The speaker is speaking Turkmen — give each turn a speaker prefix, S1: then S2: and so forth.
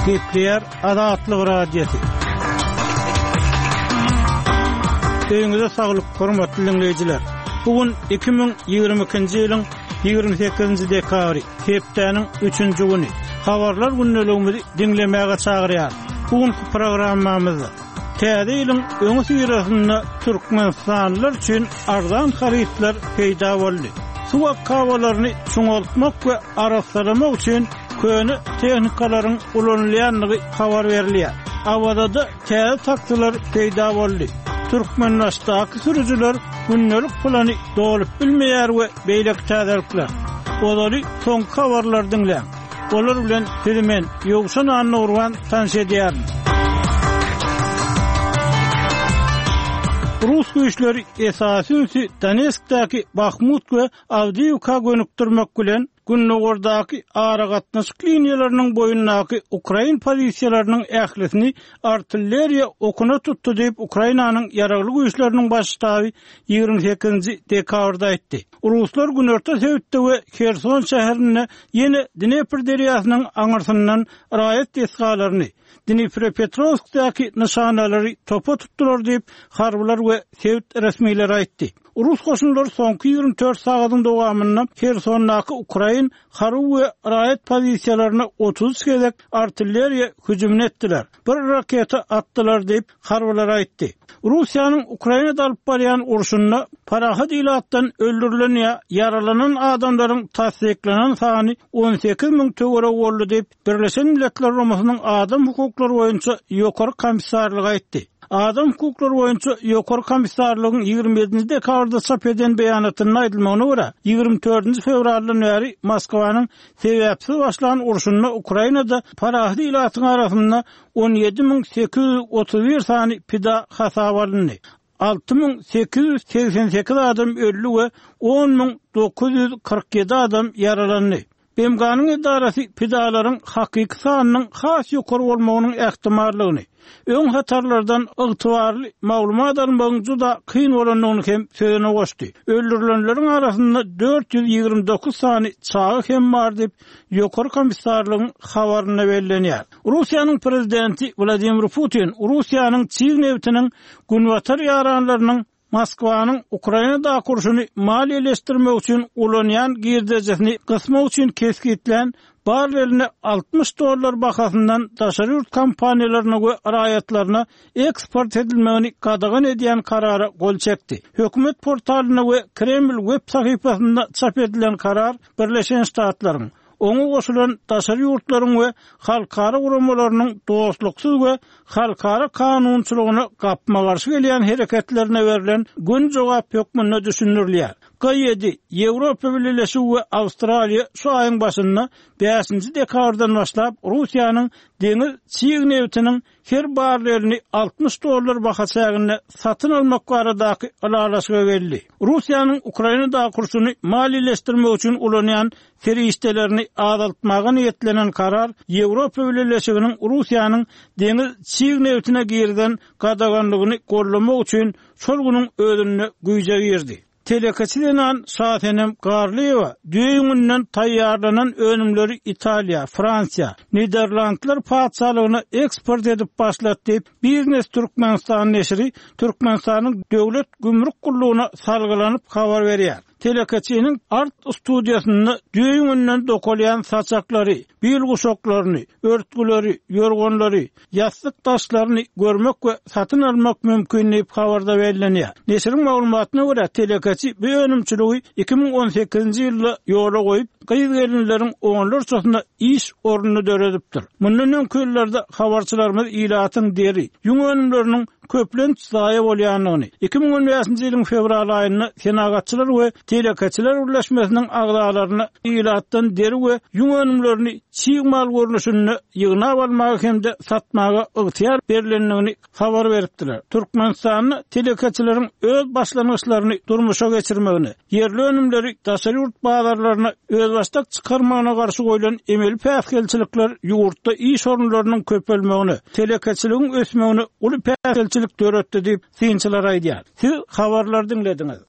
S1: Kepler Adatlyk radiosu. Öňüňizde saglyk, hormatly dinleyijiler. Bugün 2022-nji ýylyň 28-nji dekabry, Keplerniň 3-nji güni. Habarlar günnelegimizi dinlemäge çagyrýar. Bugünkü programmamyzda täze ýylyň öňü syrasynda türkmenstanlylar üçin arzan haritler peýda boldy. Suwa kabalaryny çoňaltmak we araşdyrmak üçin köni tehnikalaryň ulanylýanlygy habar berilýär. Awada täze taktylar peýda boldy. Türkmenistandagı sürücüler günnelik plany dolup bilmeýär we beýlek täzelikler. Olary soň habarlar dinleýär. Olar bilen filmen ýogşan anlagurwan tanşedýär. Rus güýçleri esasy Donetskdaky Bakhmut we Avdiivka gönükdirmek bilen Günnogordaky ara gatnaşyk liniýalarynyň boýundaky Ukrain pozisiýalarynyň ählisini artilleriýa okuna tutdy diýip Ukrainanyň ýaragly güýçleriniň başçysy 28-nji dekabrda aýtdy. Ruslar günorta Söwitde we Kherson şäherine ýene Dnepr derýasynyň aňyrsyndan raýat esgalaryny Dnipropetrovskdaky nişanalary topa tutdular diýip harbylar we Söwit resmiýetleri aýtdy. Rus goşunlary soňky 24 sagatyň dowamynda Khersondaky Ukrain haru we raýat pozisiýalaryna 30 gezek artilleriýa hüjüm etdiler. Bir raketa atdylar diýip harbylar aýtdy. Russiýanyň Ukrainada alyp barýan uruşunda parahat ilatdan öldürilen ýa yaralanan adamlaryň tasdiklenen sany 18.000 töwere boldy diýip Birleşen Milletler Romasynyň adam hukuklary boýunça ýokary komissarlygy aýtdy. Adam hukuklary boýunça ýokary komissarlygyň 27-nji dekabrda çap eden beýanatyna aýdylmagyna görä 24-nji fevraldan bäri Moskwanyň sebäpsiz başlanan uruşunda Ukrainada parahat ilatyň arasynda 17.831 sany pida hasap alındy. 6.888 adam öldü we 10.947 adam yaralandy. Bemganyň edarasy pidalaryň hakyky sanynyň has ýokary bolmagynyň ähtimallygyny, öň hatarlardan ygtybarly maglumat almagyň juda kyn bolanlygyny hem söýene goşdy. Öldürilenleriň arasynda 429 sany çağı hem bar diýip ýokary komissarlygyň habaryna berilýär. Russiýanyň prezidenti Vladimir Putin Russiýanyň Çin newtiniň günwatar ýaranlarynyň Moskwanyň Ukrainada kurşuny maliýeleşdirmek üçin ulanýan girdejesini gysmak üçin keskitlen barreline $60 bahasyndan daşary ýurt kompaniýalaryna we raýatlaryna eksport edilmegini gadagan edýän karara gol çekdi. Hökümet portalyna we Kreml web sahypasynda çap edilen karar Birleşen Ştatlaryň oňa goşulan daşary ýurtlaryň we halkara guramalarynyň dostluksyz we halkara kanunçylygyna gapma garşy gelýän hereketlerine berilen gün jogap hökmüne düşünülýär. G7, Ýewropa Birleşigi we Awstraliýa şu aýyň başynda 5-nji dekabrdan başlap Russiýanyň deňiz çiğ newtiniň her barrelini $60 bahasagynda satyn almak baradaky alalaşyga geldi. Russiýanyň Ukrainada kurşuny maliýeleşdirmek üçin ulanýan feriştelerini azaltmagy niýetlenen karar Ýewropa Birleşiginiň Russiýanyň deňiz çiğ newtine girden gadaganlygyny gollamak üçin şol güniň özüne güýje berdi. Telekaçilenan Şahenem Garlieva düýüňinden taýýarlanan önümleri Italiýa, Fransiýa, Niderlandlar paçalygyna eksport edip başlatdy diýip Biznes Türkmenistan neşri Türkmenistanyň döwlet gümrük gullugyna salgylanyp habar berýär. Telekaçynyň art studiýasynda düýüňinden dokolýan saçaklary, bil guşoklaryny, örtgüleri, ýorgonlary, ýaslyk taşlaryny görmek we satyn almak mümkinligi habarda berilýär. Neşriň maglumatyna görä telekaçy bu önümçiligi 2018-nji ýylda ýola goýup gyýygelinleriň oňlar çatynda iş ornuny döredipdir. Mundan öňki ýyllarda habarçylarymyz ilatyň deri, ýüň önümleriniň köplenç zaýa bolýanlygyny 2015-nji ýylyň fevral aýynda senagatçylar we telekaçylar birleşmesiniň agdalaryna ilatdan deri we ýüň önümlerini çiğ mal görnüşünde ýygnap almagy hemde satmagy ygtyar berilenligini habar beripdiler. Türkmenistanyň telekaçylaryň öz başlangyçlaryny durmuşa geçirmegini, yerli önümleri daşary ýurt bazarlaryna öz başdak çykarmagyna garşy goýulan emeli päsgelçilikler ýurtda iş orunlarynyň köpelmegini, telekaçylygyň ösmegini uly päsgelçilik döretdi diýip synçylar aýdýar. Siz habarlar dinlediňiz.